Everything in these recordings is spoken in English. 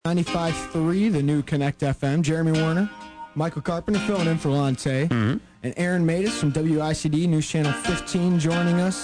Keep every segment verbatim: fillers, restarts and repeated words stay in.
ninety-five point three, the new Connect F M. Jeremy Werner, Michael Carpenter filling in for Lante, mm-hmm. and Aaron Matus from W I C D, News Channel fifteen, joining us.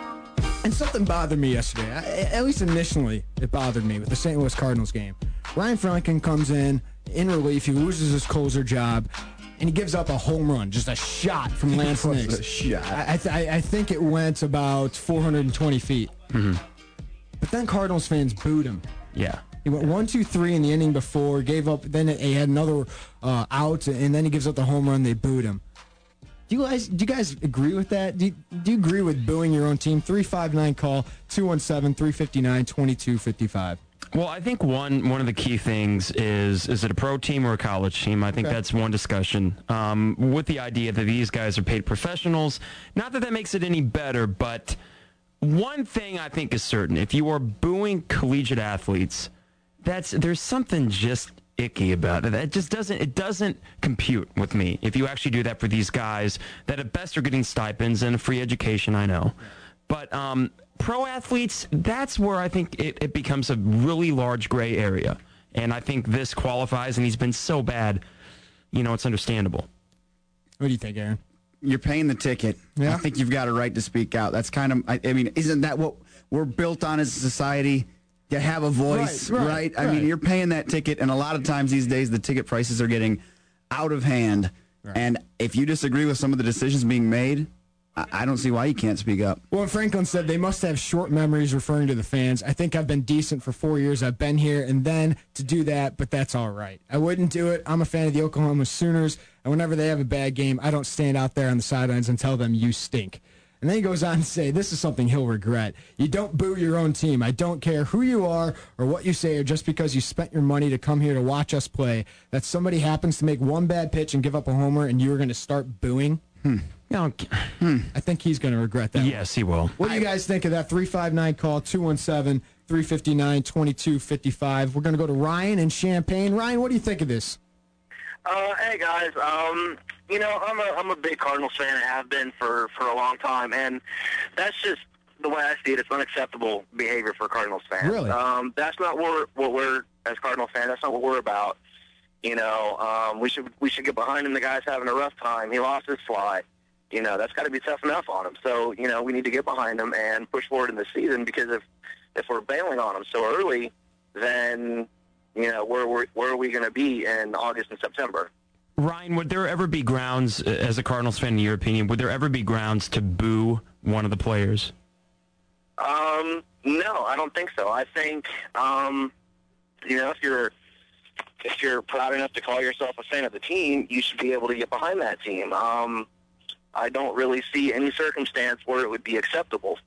And something bothered me yesterday. I, at least initially, it bothered me with the Saint Louis Cardinals game. Ryan Franklin comes in, in relief. He loses his closer job, and he gives up a home run, just a shot from Lance Nix. A shot. I, I, th- I think it went about four hundred twenty feet. Mm-hmm. But then Cardinals fans booed him. Yeah. He went one, two, three in the inning before, gave up, then he had another uh, out, and then he gives up the home run. They booed him. Do you guys, do you guys agree with that? Do you, do you agree with booing your own team? three five nine call, two one seven, three five nine, two two five five. Well, I think one one of the key things is, is it a pro team or a college team? I think Okay. that's one discussion. Um, with the idea that these guys are paid professionals. Not that that makes it any better, but one thing I think is certain. If you are booing collegiate athletes, that's there's something just icky about it. It just doesn't it doesn't compute with me if you actually do that for these guys that at best are getting stipends and a free education, I know. But um, pro athletes, that's where I think it, it becomes a really large gray area. And I think this qualifies, and he's been so bad, you know, it's understandable. What do you think, Aaron? You're paying the ticket. Yeah. I think you've got a right to speak out. That's kind of, I, I mean, isn't that what we're built on as a society? To have a voice, Right, right? right, I right. mean, you're paying that ticket, and a lot of times these days the ticket prices are getting out of hand. Right. And if you disagree with some of the decisions being made, I, I don't see why you can't speak up. Well, Franklin said they must have short memories referring to the fans. I think I've been decent for four years. I've been here, and then to do that, but that's all right. I wouldn't do it. I'm a fan of the Oklahoma Sooners, and whenever they have a bad game, I don't stand out there on the sidelines and tell them you stink. And then he goes on to say, this is something he'll regret. You don't boo your own team. I don't care who you are or what you say, or just because you spent your money to come here to watch us play, that somebody happens to make one bad pitch and give up a homer and you're going to start booing. Hmm. No, hmm. I think he's going to regret that. Yes, he will. What do you guys think of that? three five nine call, two one seven, three five nine, two two five five. We're going to go to Ryan in Champaign. Ryan, what do you think of this? Uh, hey guys, um, you know, I'm a I'm a big Cardinals fan. I have been for, for a long time, and that's just the way I see it. It's unacceptable behavior for Cardinals fans. Really? Um, that's not what we're, what we're as Cardinals fans. That's not what we're about. You know, um, we should we should get behind him. The guy's having a rough time. He lost his fly. You know, that's got to be tough enough on him. So, you know, we need to get behind him and push forward in the season, because if if we're bailing on him so early, then, you know, where where, where are we going to be in August and September? Ryan, would there ever be grounds, uh, as a Cardinals fan, in your opinion, would there ever be grounds to boo one of the players? Um, no, I don't think so. I think, um, you know, if you're if you're proud enough to call yourself a fan of the team, you should be able to get behind that team. Um, I don't really see any circumstance where it would be acceptable.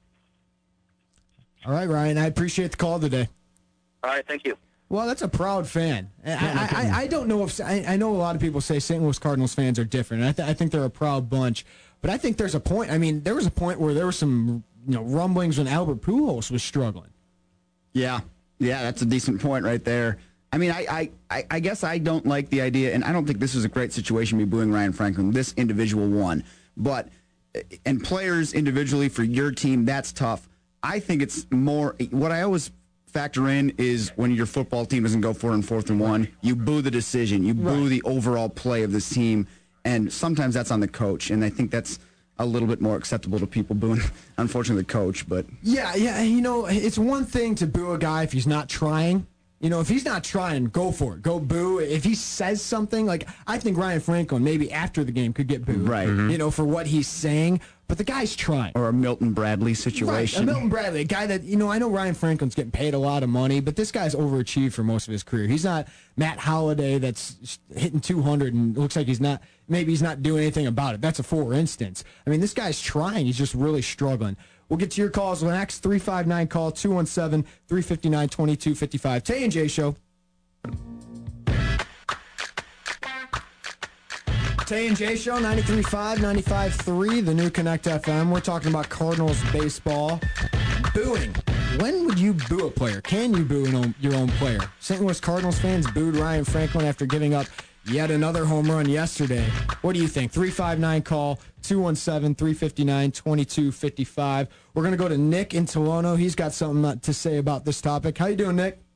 All right, Ryan, I appreciate the call today. All right, thank you. Well, that's a proud fan. I, Yeah, I, I, I don't know if I, I know a lot of people say Saint Louis Cardinals fans are different. I, th- I think they're a proud bunch, but I think there's a point. I mean, there was a point where there were some you know rumblings when Albert Pujols was struggling. Yeah, yeah, that's a decent point right there. I mean, I, I, I guess I don't like the idea, and I don't think this is a great situation to be booing Ryan Franklin, this individual one. But, and players individually for your team, that's tough. I think it's more, what I always factor in is when your football team doesn't go for it in fourth and one, you boo the decision, you boo Right. the overall play of this team, and sometimes that's on the coach, and I think that's a little bit more acceptable to people booing, unfortunately, the coach. But Yeah, yeah. You know, it's one thing to boo a guy if he's not trying. You know, if he's not trying, go for it. Go boo. If he says something, like, I think Ryan Franklin, maybe after the game, could get booed. Right. You know, for what he's saying. But the guy's trying. or a Milton Bradley Right, situation. a Milton Bradley, a guy that, you know, I know Ryan Franklin's getting paid a lot of money, but this guy's overachieved for most of his career. He's not Matt Holliday that's hitting two hundred and looks like he's not, maybe he's not doing anything about it. That's a for instance. I mean, this guy's trying. He's just really struggling. We'll get to your calls next. three five nine call, two one seven, three five nine, two two five five. Tay and Jay Show. Tay and Jay Show, ninety-three point five, ninety-five point three, the new Connect F M. We're talking about Cardinals baseball. Booing. When would you boo a player? Can you boo an own, your own player? Saint Louis Cardinals fans booed Ryan Franklin after giving up yet another home run yesterday. What do you think? three five nine call, two one seven, three five nine, two two five five. We're going to go to Nick in Tolono. He's got something to say about this topic. How you doing, Nick?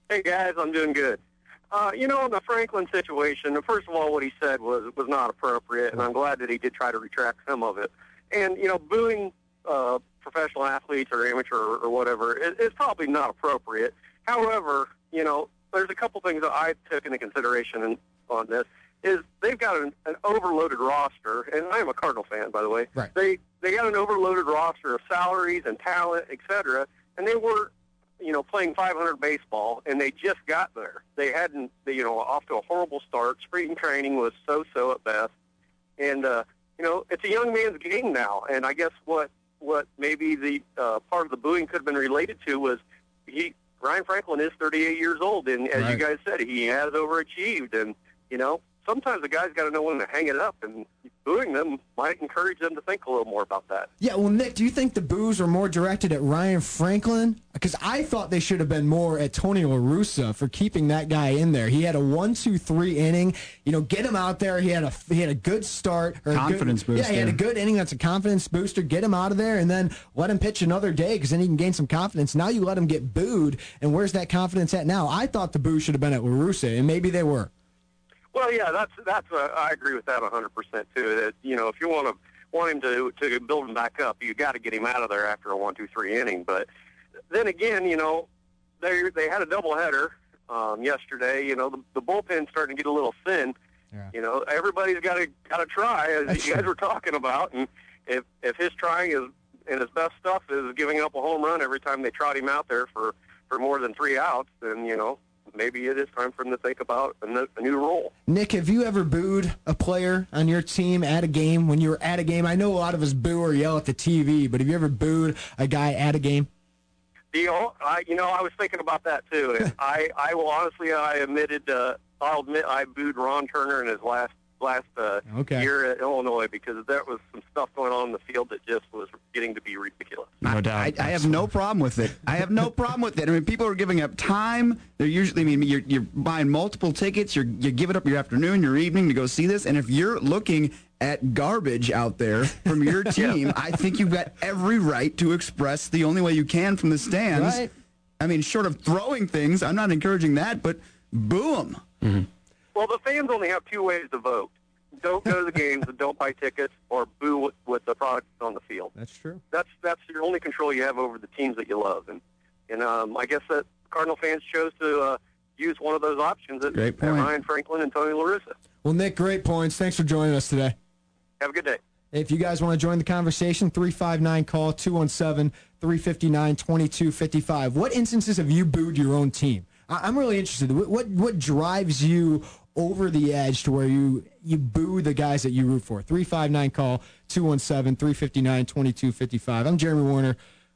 Hey, guys, I'm doing good. Uh, you know, in the Franklin situation, first of all, what he said was was not appropriate, and I'm glad that he did try to retract some of it. And, you know, booing uh, professional athletes or amateur or, or whatever is, is probably not appropriate. However, you know, there's a couple things that I took into consideration in, on this. Is they've got an, an overloaded roster, and I am a Cardinal fan, by the way. Right. They they got an overloaded roster of salaries and talent, et cetera, and they were, you know, playing five hundred baseball, and they just got there. They hadn't, they, you know, off to a horrible start. Spring training was so-so at best, and uh, you know, it's a young man's game now. And I guess what what maybe the uh, part of the booing could have been related to was he Ryan Franklin is thirty-eight years old, and as Right. you guys said, he has overachieved, and you know. Sometimes the guy's got to know when to hang it up, and booing them might encourage them to think a little more about that. Yeah, well, Nick, do you think the boos are more directed at Ryan Franklin? Because I thought they should have been more at Tony La Russa for keeping that guy in there. He had a one, two, three inning. You know, get him out there. He had a he had a good start, or a Confidence good, booster. Yeah, he had a good inning. That's a confidence booster. Get him out of there, and then let him pitch another day, because then he can gain some confidence. Now you let him get booed, and where's that confidence at now? I thought the boos should have been at La Russa, and maybe they were. Well, yeah, that's that's. Uh, I agree with that one hundred percent too. That you know, if you want to want him to to build him back up, you got to get him out of there after a one, two, three inning. But then again, you know, they they had a doubleheader um, yesterday. You know, the, the bullpen's starting to get a little thin. Yeah. You know, everybody's got to got to try, as That's you guys true. were talking about. And if if his trying is and his best stuff is giving up a home run every time they trot him out there for for more than three outs, then you know. Maybe it is time for him to think about a, n- a new role. Nick, have you ever booed a player on your team at a game when you were at a game? I know a lot of us boo or yell at the T V, but have you ever booed a guy at a game? Deal. I, you know, I was thinking about that too. And I, I will honestly, I admitted, uh, I'll admit, I booed Ron Turner in his last last uh, Okay. year at Illinois because there was some stuff going on in the field that just was getting to be ridiculous. No doubt. I, I have no problem with it. I have no problem with it. I mean, people are giving up time. They're usually, I mean, you're, you're buying multiple tickets. You're, you're giving up your afternoon, your evening to go see this. And if you're looking at garbage out there from your team, I think you've got every right to express the only way you can from the stands. Right. I mean, short of throwing things, I'm not encouraging that, but boo them. Mm-hmm. Well, the fans only have two ways to vote. Don't go to the games and don't buy tickets, or boo with, with the product on the field. That's true. That's that's your only control you have over the teams that you love. And and um, I guess that Cardinal fans chose to uh, use one of those options at, Great at point. Ryan Franklin and Tony La Russa. Well, Nick, great points. Thanks for joining us today. Have a good day. If you guys want to join the conversation, three five nine call, two one seven, three five nine, two two five five. What instances have you booed your own team? I- I'm really interested. What, what what drives you over the edge to where you you boo the guys that you root for? three five nine call, two one seven, three five nine, two two five five. I'm Jeremy Warner.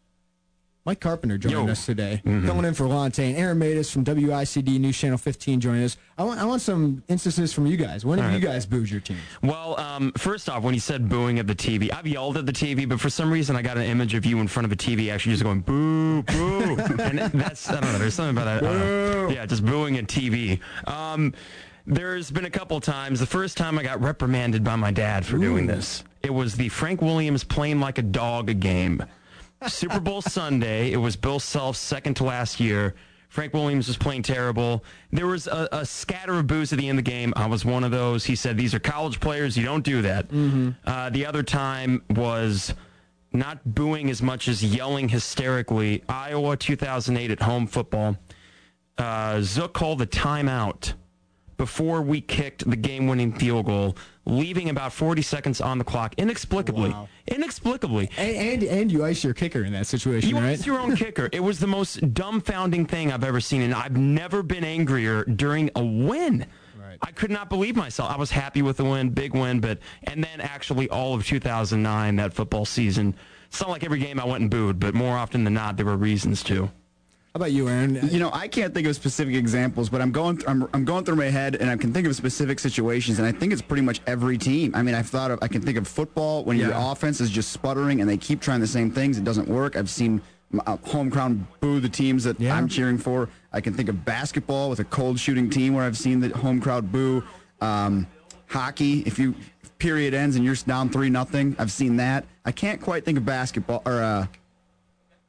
Mike Carpenter joining Yo. us today, Mm-hmm. filling in for Lontaine. Aaron Matus from W I C D News Channel fifteen joining us. I want I want some instances from you guys. When have All you right. guys booed your team? Well, um, first off, when you said booing at the T V, I've yelled at the T V, but for some reason I got an image of you in front of a T V actually just going boo, boo. And that's, I don't know, there's something about that. I don't know. Yeah, just booing at T V. Um, there's been a couple times. The first time I got reprimanded by my dad for doing this. It was the Frank Williams Playing Like a Dog game. Super Bowl Sunday. It was Bill Self's second to last year. Frank Williams was playing terrible. There was a, a scatter of boos at the end of the game. I was one of those. He said, these are college players. You don't do that. Mm-hmm. Uh, the other time was not booing as much as yelling hysterically. Iowa two thousand eight at home football. Uh, Zook called the timeout before we kicked the game-winning field goal, leaving about forty seconds on the clock, inexplicably. Wow. Inexplicably. And, and and you ice your kicker in that situation, You right? ice your own kicker. It was the most dumbfounding thing I've ever seen, and I've never been angrier during a win. Right. I could not believe myself. I was happy with the win, big win, but and then actually all of two thousand nine, that football season. It's not like every game I went and booed, but more often than not, there were reasons to. How about you, Aaron? You know, I can't think of specific examples, but I'm going th- I'm, I'm going through my head, and I can think of specific situations, and I think it's pretty much every team. I mean, I've thought of I can think of football when your Yeah. offense is just sputtering and they keep trying the same things. It doesn't work. I've seen uh, home crowd boo the teams that Yeah. I'm cheering for. I can think of basketball with a cold shooting team where I've seen the home crowd boo. Um, hockey, if you if period ends and you're down three nothing, I've seen that. I can't quite think of basketball or. Uh,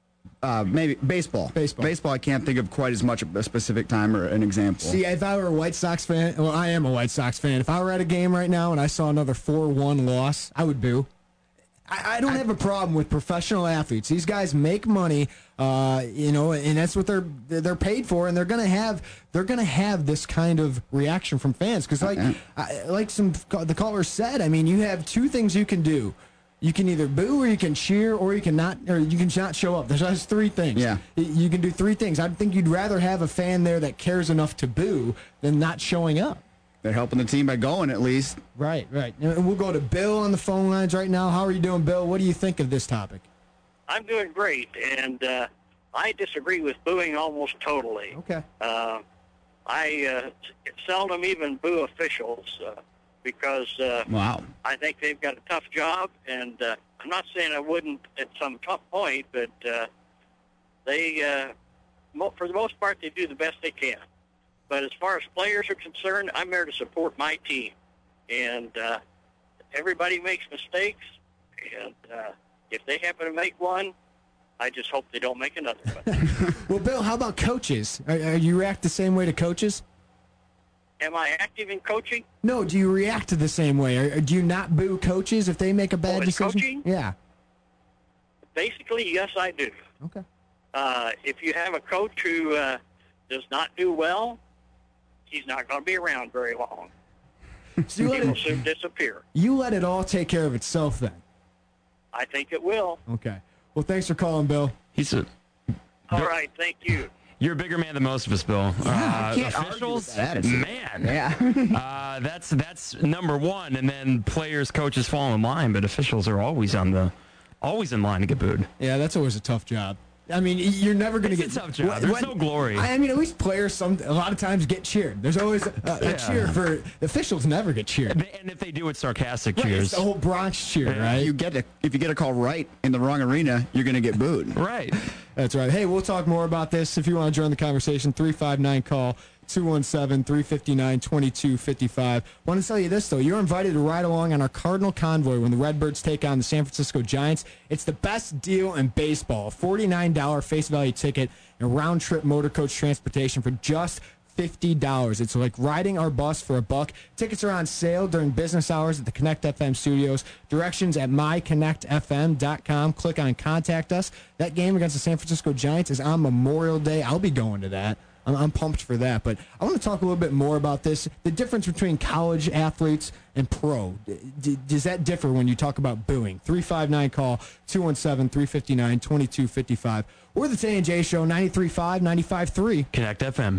Uh, maybe baseball. Baseball. Baseball. I can't think of quite as much of a specific time or an example. See, if I were a White Sox fan, well, I am a White Sox fan. If I were at a game right now and I saw another four one loss, I would boo. I, I don't have a problem with professional athletes. These guys make money, uh, you know, and that's what they're they're paid for, and they're gonna have they're gonna have this kind of reaction from fans because, like, I, like some the caller said, I mean, you have two things you can do. You can either boo, or you can cheer, or you can not, or you can not show up. There's just three things. Yeah, you can do three things. I think you'd rather have a fan there that cares enough to boo than not showing up. They're helping the team by going, at least. Right, right. And we'll go to Bill on the phone lines right now. How are you doing, Bill? What do you think of this topic? I'm doing great, and uh, I disagree with booing almost totally. Okay. Uh, I uh, seldom even boo officials uh, because uh, wow. I think they've got a tough job, and uh, I'm not saying I wouldn't at some tough point, but uh, they, uh, mo- for the most part, they do the best they can. But as far as players are concerned, I'm there to support my team. And uh, everybody makes mistakes. And uh, if they happen to make one, I just hope they don't make another one. Well, Bill, how about coaches? Are, are you react the same way to coaches? Am I active in coaching? No, do you react to the same way? Or, or do you not boo coaches if they make a bad Oh, in decision? coaching? Yeah. Basically, yes, I do. Okay. Uh, if you have a coach who uh, does not do well, he's not going to be around very long. So you He let will it, soon disappear. you let it all take care of itself then. I think it will. Okay. Well, thanks for calling, Bill. He's a. All right, thank you. You're a bigger man than most of us, Bill. Yeah, uh, I can't argue officials, with that attitude. man. Yeah. uh, that's that's number one, and then players, coaches fall in line, but officials are always on the, always in line to get booed. Yeah, that's always a tough job. I mean, you're never going to It's get a tough job. when- There's when- no glory. I mean, at least players some a lot of times get cheered. There's always a, a Yeah. cheer for officials. Never get cheered. And if they do it, sarcastic Right, cheers. it's the whole Bronx cheer, Yeah. right? You get a, if you get a call right in the wrong arena, you're going to get booed. Right. That's right. Hey, we'll talk more about this if you want to join the conversation. three five nine call two one seven, three five nine, two two five five. Want to tell you this, though. You're invited to ride along on our Cardinal Convoy when the Redbirds take on the San Francisco Giants. It's the best deal in baseball. A forty-nine dollars face value ticket and round-trip motor coach transportation for just fifty dollars. It's like riding our bus for a buck. Tickets are on sale during business hours at the Connect F M studios. Directions at my connect f m dot com. Click on Contact Us. That game against the San Francisco Giants is on Memorial Day. I'll be going to that. I'm, I'm pumped for that. But I want to talk a little bit more about this. The difference between college athletes and pro. D- does that differ when you talk about booing? three five nine call two one seven, three five nine, two two five five. Or the Tay and J Show, ninety-three point five, ninety-five point three. Connect F M.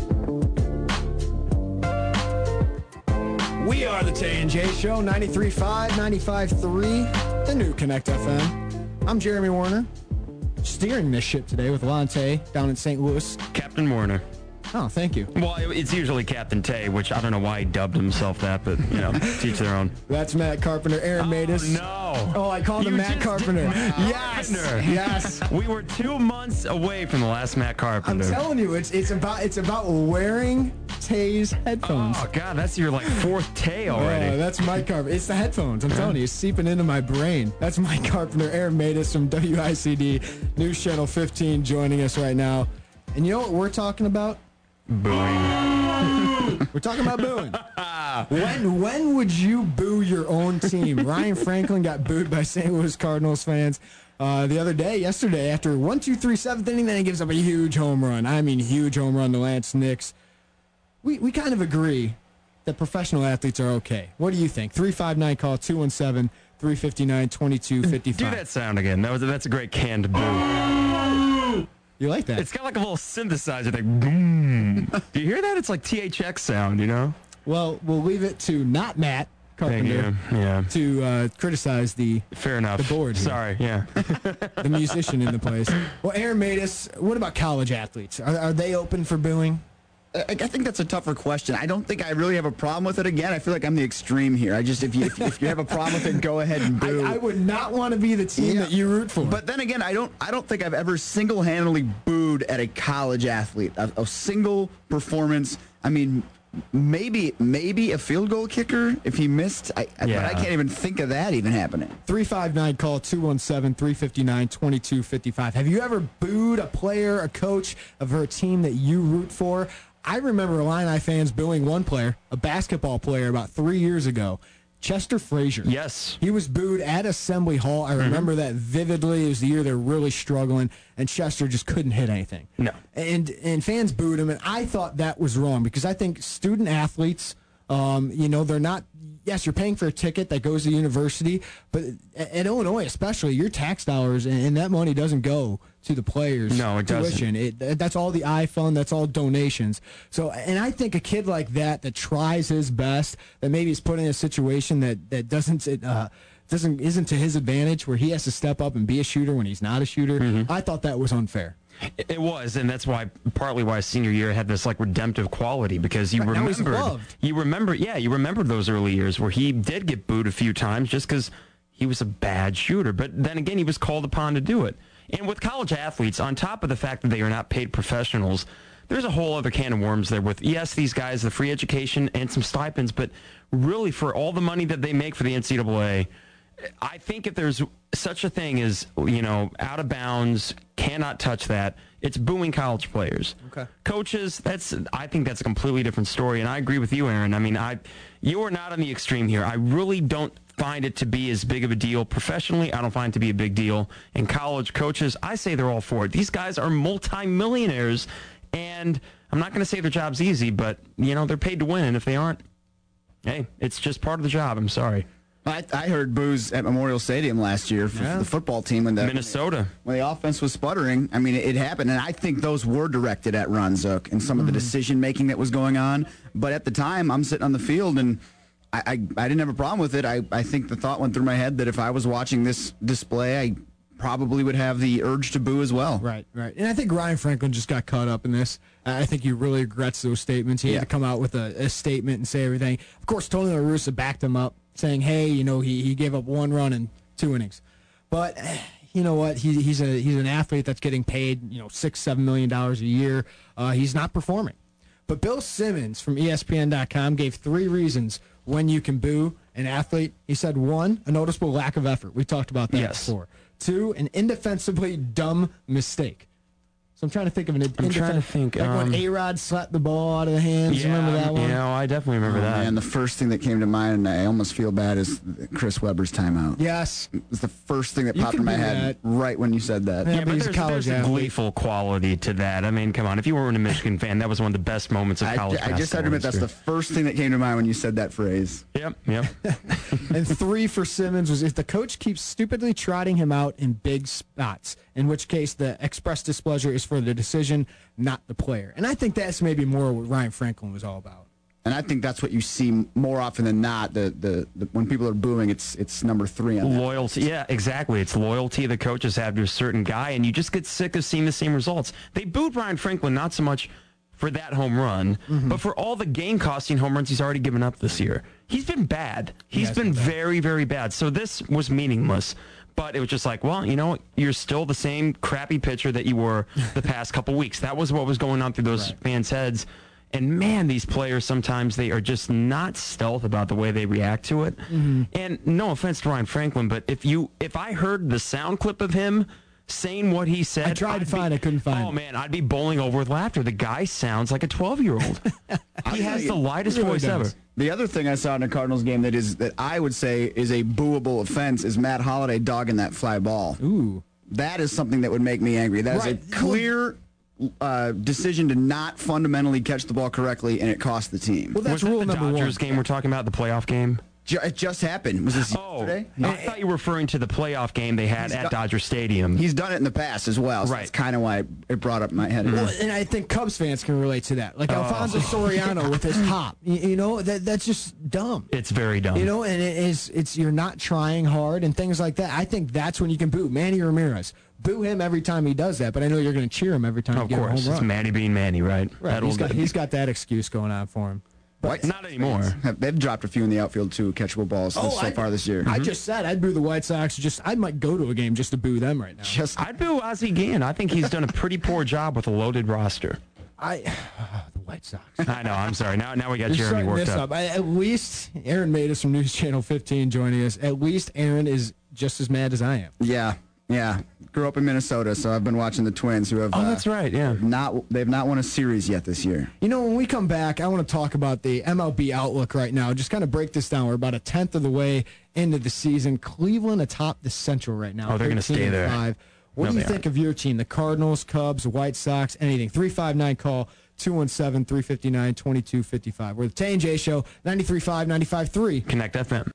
We are the Tay and J Show, ninety-three point five, ninety-five point three, the new Connect F M. I'm Jeremy Warner, steering this ship today with Lante down in Saint Louis. Captain Warner. Oh, thank you. Well, it's usually Captain Tay, which I don't know why he dubbed himself that, but, you know, teach their own. That's Matt Carpenter. Aaron Matus. No. Oh, I called him You Matt just Carpenter. did Matt Yes. Carpenter. Yes. We were two months away from the last Matt I'm Carpenter. telling you, it's it's about it's about wearing Tay's headphones. Oh, God, that's your, like, fourth Tay already. Oh, that's Mike Carpenter. It's the headphones. I'm telling you, it's seeping into my brain. That's Mike Carpenter, Aaron Matus from W I C D News Channel fifteen joining us right now. And you know what we're talking about? Booing. We're talking about booing. when when would you boo your own team? Ryan Franklin got booed by Saint Louis Cardinals fans uh, the other day, yesterday, after one, two, three, seventh inning. Then he gives up a huge home run. I mean, huge home run to Lance Nix. We we kind of agree that professional athletes are okay. What do you think? three five nine call two one seven, three five nine, two two five five. Do that sound again. That was that's a great canned boo. You like that? It's got like a little synthesizer thing. Boom. Do you hear that? It's like T H X sound, you know? Well, we'll leave it to not Matt Thank Carpenter you. Yeah. to uh, criticize the Fair enough. the board here. Sorry. Yeah. the musician in the place. Well, Aaron Matus, what about college athletes? Are, are they open for booing? I, I think that's a tougher question. I don't think I really have a problem with it. Again, I feel like I'm the extreme here. I just if you if, if you have a problem with it, go ahead and boo. I, I would not want to be the team Yeah. that you root for. But then again, I don't. I don't think I've ever single-handedly booed at a college athlete. A, a single performance. I mean, maybe maybe a field goal kicker if he missed. I, I- Yeah. But I can't even think of that even happening. three five nine call two one seven, three five nine, two two five five. Have you ever booed a player, a coach of a team that you root for? I remember Illini fans booing one player, a basketball player, about three years ago. Chester Frazier. Yes. He was booed at Assembly Hall. I remember that vividly. It was the year they were really struggling, and Chester just couldn't hit anything. No. And and fans booed him, and I thought that was wrong because I think student athletes, um, you know, they're not, yes, you're paying for a ticket that goes to university, but at, at Illinois especially, your tax dollars, and, and that money doesn't go to the players' No, it doesn't. tuition. It, that's all the I fund. That's all donations. So, and I think a kid like that that tries his best, that maybe is put in a situation that that doesn't uh, doesn't isn't to his advantage, where he has to step up and be a shooter when he's not a shooter. Mm-hmm. I thought that was unfair. It was, and that's why partly why senior year had this like redemptive quality because you Right, now he's remembered, loved. you remember, yeah, you remember those early years where he did get booed a few times just because he was a bad shooter. But then again, he was called upon to do it. And with college athletes, on top of the fact that they are not paid professionals, there's a whole other can of worms there with, yes, these guys, the free education and some stipends, but really for all the money that they make for the N C double A, I think if there's such a thing as, you know, out of bounds, cannot touch that, it's booing college players. Okay. Coaches, that's I think that's a completely different story, and I agree with you, Aaron. I mean, I you are not on the extreme here. I really don't find it to be as big of a deal. Professionally, I don't find it to be a big deal. In college, coaches, I say they're all for it. These guys are multimillionaires, and I'm not going to say their job's easy, but, you know, they're paid to win, and if they aren't, hey, it's just part of the job. I'm sorry. I, I heard boos at Memorial Stadium last year for, Yeah. for the football team when the Minnesota. when the offense was sputtering. I mean, it, it happened, and I think those were directed at Ron Zook and some of the decision making that was going on. But at the time, I'm sitting on the field, and I, I, I didn't have a problem with it. I, I think the thought went through my head that if I was watching this display, I probably would have the urge to boo as well. Right, right. And I think Ryan Franklin just got caught up in this. I think he really regrets those statements. He Yeah. had to come out with a, a statement and say everything. Of course, Tony La Russa backed him up, saying, hey, you know, he, he gave up one run in two innings. But eh, you know what? He, he's a he's an athlete that's getting paid, you know, six, seven million dollars a year. Uh, he's not performing. But Bill Simmons from E S P N dot com gave three reasons when you can boo an athlete. He said, one, a noticeable lack of effort. We talked about that Yes. before. Two, an indefensibly dumb mistake. So I'm trying to think of an I'm indefen- trying to think, like when um, A-Rod slapped the ball out of the hands. Yeah, Remember that one? You know, I definitely remember Oh, that. man, the first thing that came to mind, and I almost feel bad, is Chris Webber's timeout. Yes. It was the first thing that You popped can in my do head that. right when you said that. Yeah, Yeah, but but he's a there's, college there's a athlete. gleeful quality to that. I mean, come on. If you weren't a Michigan fan, that was one of the best moments of I, college I just had to basketball admit that's the history. first thing that came to mind when you said that phrase. Yep, yep. And three for Simmons was if the coach keeps stupidly trotting him out in big spots, in which case the express displeasure is for the decision, not the player. And I think that's maybe more what Ryan Franklin was all about. And I think that's what you see more often than not. The, the, the when people are booing, it's it's number three on that. Loyalty. Yeah, exactly. It's loyalty the coaches have to a certain guy, and you just get sick of seeing the same results. They booed Ryan Franklin not so much for that home run, Mm-hmm. but for all the game-costing home runs he's already given up this year. He's been bad. He's has been been bad. very, very bad. So this was meaningless. But it was just like, well, you know, you're still the same crappy pitcher that you were the past couple weeks. That was what was going on through those Right. fans' heads. And man, these players sometimes they are just not stealth about the way they react to it. Mm-hmm. And no offense to Ryan Franklin, but if you if I heard the sound clip of him saying what he said, I tried to I'd find be- it, couldn't find Oh it. man, I'd be bowling over with laughter. The guy sounds like a twelve-year-old. He has the lightest He really voice does. ever. The other thing I saw in a Cardinals game that is that I would say is a booable offense is Matt Holliday dogging that fly ball. Ooh. That is something that would make me angry. That is Right. a clear uh, decision to not fundamentally catch the ball correctly, and it cost the team. Well, that's Was that rule the number Dodgers one. game we're talking about, the playoff game? Ju- it just happened. Was this Oh, yesterday? I thought you were referring to the playoff game they had He's at got- Dodger Stadium. He's done it in the past as well. So Right. That's kind of why it brought up my head. Well, and I think Cubs fans can relate to that. Oh. Like Alfonso Soriano with his hop. You, you know, that that's just dumb. It's very dumb. You know, and it is it's you're not trying hard and things like that. I think that's when you can boo Manny Ramirez. Boo him every time he does that, but I know you're going to cheer him every time of you get a course, home it's run. Manny being Manny, right? Right. That He's old- got he's got that excuse going on for him. White Not Sox anymore. fans have- They've dropped a few in the outfield too, catchable balls so, so I- far this year. I just said I'd boo the White Sox. Just I might go to a game just to boo them right now. just I'd boo Ozzie Guillen. I think he's done a pretty poor job with a loaded roster. I the White Sox. I know. I'm sorry. Now, now we got You're Jeremy starting worked this up. up. I, at least Aaron made us from News Channel fifteen joining us. At least Aaron is just as mad as I am. Yeah, yeah. Grew up in Minnesota, so I've been watching the Twins, who have Oh, uh, that's right. Yeah. not they've not won a series yet this year. You know, when we come back, I want to talk about the M L B outlook right now. Just kind of break this down. We're about a tenth of the way into the season. Cleveland atop the Central right now. Oh, they're gonna stay there. Five. What No, do you they think of your team? The Cardinals, Cubs, White Sox, anything? three five nine call, two one seven, three five nine, two two five five. We're the Tay and J Show, ninety-three point five, ninety-five point three. Connect F M.